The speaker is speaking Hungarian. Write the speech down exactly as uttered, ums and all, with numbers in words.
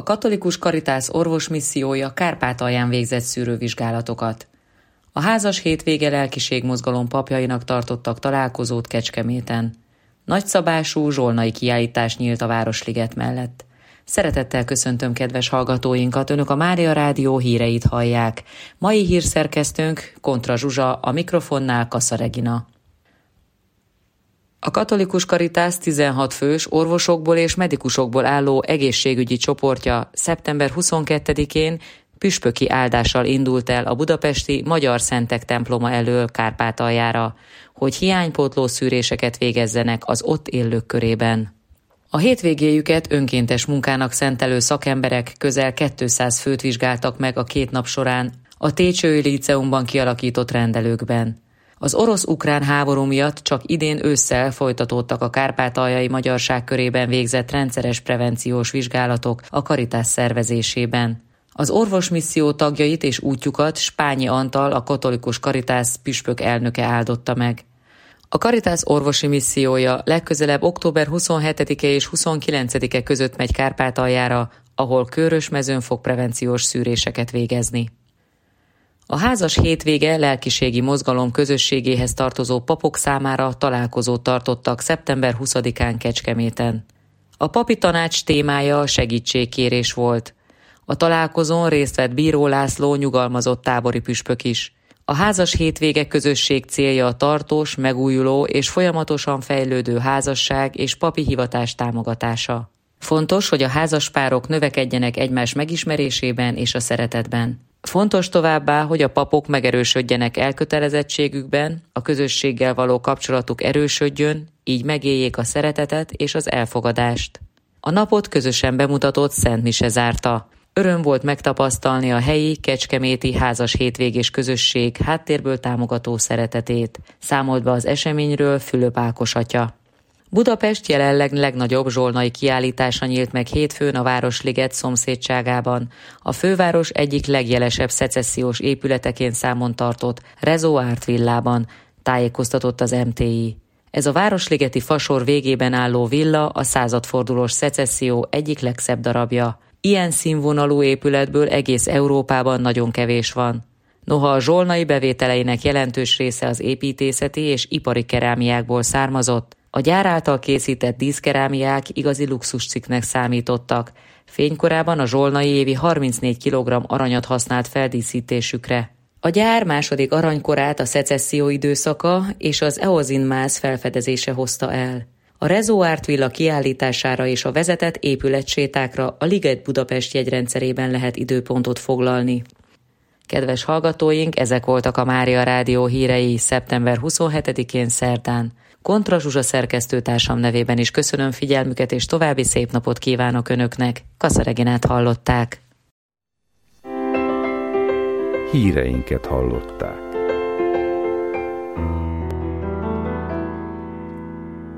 Katolikus Karitász orvosmissziója Kárpátalján végzett szűrővizsgálatokat. A házas hétvége lelkiségmozgalom papjainak tartottak találkozót Kecskeméten. Nagyszabású zsolnai kiállítás nyílt a Városliget mellett. Szeretettel köszöntöm kedves hallgatóinkat, Önök a Mária Rádió híreit hallják. Mai hírszerkesztőnk Kontra Zsuzsa, a mikrofonnál Kassa Regina. A Katolikus Karitász tizenhat fős orvosokból és medikusokból álló egészségügyi csoportja szeptember huszonkettedikén püspöki áldással indult el a budapesti Magyar Szentek temploma elől Kárpátaljára, hogy hiánypótló szűréseket végezzenek az ott élők körében. A hétvégéjüket önkéntes munkának szentelő szakemberek közel kétszáz főt vizsgáltak meg a két nap során a Técsői Líceumban kialakított rendelőkben. Az orosz-ukrán háború miatt csak idén ősszel folytatódtak a kárpátaljai magyarság körében végzett rendszeres prevenciós vizsgálatok a Karitász szervezésében. Az orvosmisszió tagjait és útjukat Spányi Antal, a Katolikus Karitász püspök elnöke áldotta meg. A Karitász orvosi missziója legközelebb október huszonhetedike és huszonkilencedike között megy Kárpátaljára, ahol Körösmezőn fog prevenciós szűréseket végezni. A házas hétvége lelkiségi mozgalom közösségéhez tartozó papok számára találkozót tartottak szeptember huszadikán Kecskeméten. A papi tanács témája a segítségkérés volt. A találkozón részt vett Bíró László nyugalmazott tábori püspök is. A házas hétvége közösség célja a tartós, megújuló és folyamatosan fejlődő házasság és papi hivatás támogatása. Fontos, hogy a házaspárok növekedjenek egymás megismerésében és a szeretetben. Fontos továbbá, hogy a papok megerősödjenek elkötelezettségükben, a közösséggel való kapcsolatuk erősödjön, így megéljék a szeretetet és az elfogadást. A napot közösen bemutatott Szent Mise zárta. Öröm volt megtapasztalni a helyi, kecskeméti házas hétvégés közösség háttérből támogató szeretetét, számolt be az eseményről Fülöp Ákos atya. Budapest jelenleg legnagyobb zsolnai kiállítása nyílt meg hétfőn a Városliget szomszédságában, a főváros egyik legjelesebb szecessziós épületeként számon tartott Rezó Árt villában, tájékoztatott az em té i. Ez a városligeti fasor végében álló villa a századfordulós szecesszió egyik legszebb darabja. Ilyen színvonalú épületből egész Európában nagyon kevés van. Noha a zsolnai bevételeinek jelentős része az építészeti és ipari kerámiákból származott, a gyár által készített díszkerámiák igazi luxuscikknek számítottak. Fénykorában a zsolnai évi harmincnégy kilogramm aranyat használt feldíszítésükre. A gyár második aranykorát a szecesszió időszaka és az eozinmáz felfedezése hozta el. A Rezó Árt villa kiállítására és a vezetett épületsétákra a Liget Budapest jegyrendszerében lehet időpontot foglalni. Kedves hallgatóink, ezek voltak a Mária Rádió hírei szeptember huszonhetedikén szerdán. Kontra Zsuzsa szerkesztőtársam nevében is köszönöm figyelmüket, és további szép napot kívánok Önöknek. Kassa Reginát hallották. Híreinket hallották.